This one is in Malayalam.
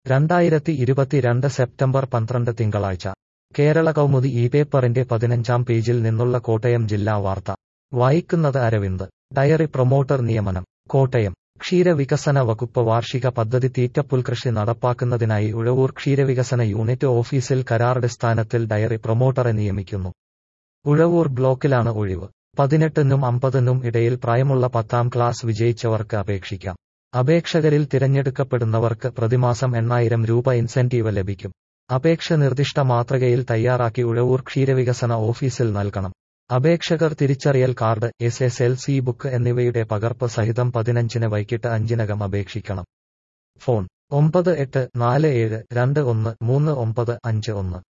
2022 സെപ്റ്റംബർ 12 തിങ്കളാഴ്ച കേരള കൗമുദി ഈ പേപ്പറിന്റെ 15-ാം പേജിൽ നിന്നുള്ള കോട്ടയം ജില്ലാ വാർത്ത വായിക്കുന്നത് അരവിന്ദ്. ഡയറി പ്രൊമോട്ടർ നിയമനം. കോട്ടയം ക്ഷീരവികസന വകുപ്പ് വാർഷിക പദ്ധതി തീറ്റപ്പുൽകൃഷി നടപ്പാക്കുന്നതിനായി ഉഴവൂർ ക്ഷീരവികസന യൂണിറ്റ് ഓഫീസിൽ കരാറടിസ്ഥാനത്തിൽ ഡയറി പ്രൊമോട്ടറെ നിയമിക്കുന്നു. ഉഴവൂർ ബ്ലോക്കിലാണ് ഒഴിവ്. 18-നും 50-നും ഇടയിൽ പ്രായമുള്ള 10ാം ക്ലാസ് വിജയിച്ചവർക്ക് അപേക്ഷിക്കാം. അപേക്ഷകരിൽ തിരഞ്ഞെടുക്കപ്പെടുന്നവർക്ക് പ്രതിമാസം 8,000 രൂപ ഇൻസെന്റീവ് ലഭിക്കും. അപേക്ഷ നിർദ്ദിഷ്ട മാതൃകയിൽ തയ്യാറാക്കി ഉഴവൂർ ക്ഷീരവികസന ഓഫീസിൽ നൽകണം. അപേക്ഷകർ തിരിച്ചറിയൽ കാർഡ്, SSLC ബുക്ക് എന്നിവയുടെ പകർപ്പ് സഹിതം 15-ന് വൈകിട്ട് 5-നകം അപേക്ഷിക്കണം. ഫോൺ 9847213951.